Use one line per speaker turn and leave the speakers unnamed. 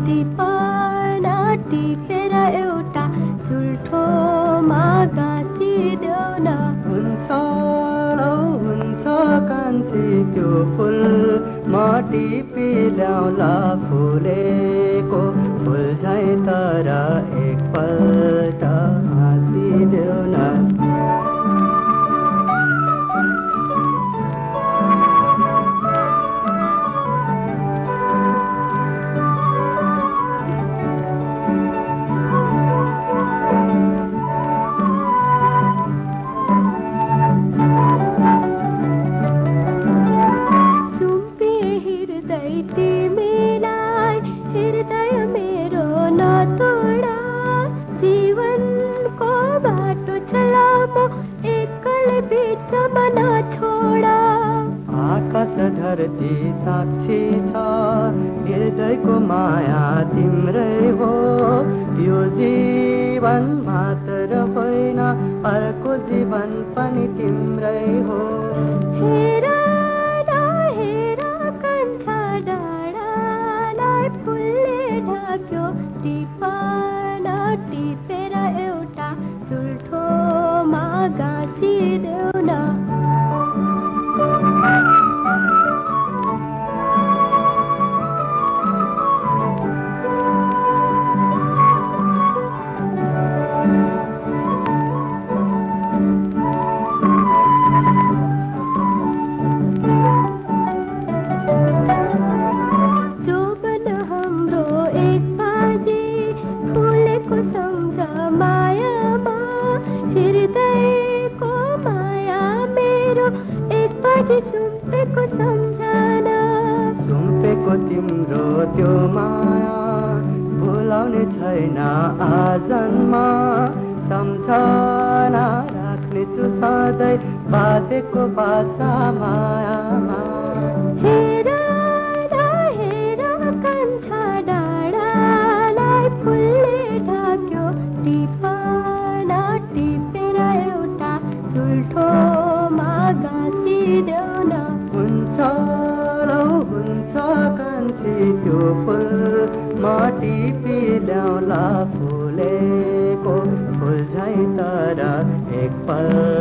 टिपन टिपेर एउटा चुल्ठोमा गाँसिदेऊ न।
हुन्छ लौ हुन्छ कान्छी त्यो फुल म टिपी ल्याउला फुलेको फुल झैँ तर एकपल्ट हाँसिदेऊ न।
तिमीलाई हृदय मेरो नतोडा, जीवनको बाटो छ लामो एक्लै बिचमा नछोडा।
आकाश धरती साक्षी छ हृदयको माया तिम्रै हो, यो जीवन मात्र होइन अर्को जीवन पनि तिम्रै हो।
हेर हेर कान्छा डाँडालाई फुलले ढाक्यो, टिपन टिपेर एउटा चुल्ठोमा गाँसिदेऊ न। सुम्पेको सम्झना,
सुम्पेको तिम्रो त्यो माया भुलाउने छैन आजन्म, सम्झना राख्नेछु सधैँ बाँधेको बाचा मायामा।
हेर हेर कान्छा डाँडालाई फुलले ढाक्यो, टिपन टिपेर एउटा चुल्ठोमा गाँसिदेऊ न।
हुन्छ लौ हुन्छ कान्छी त्यो फुल म टिपी ल्याउला फुलेको फुल झैँ तर एकपल्ट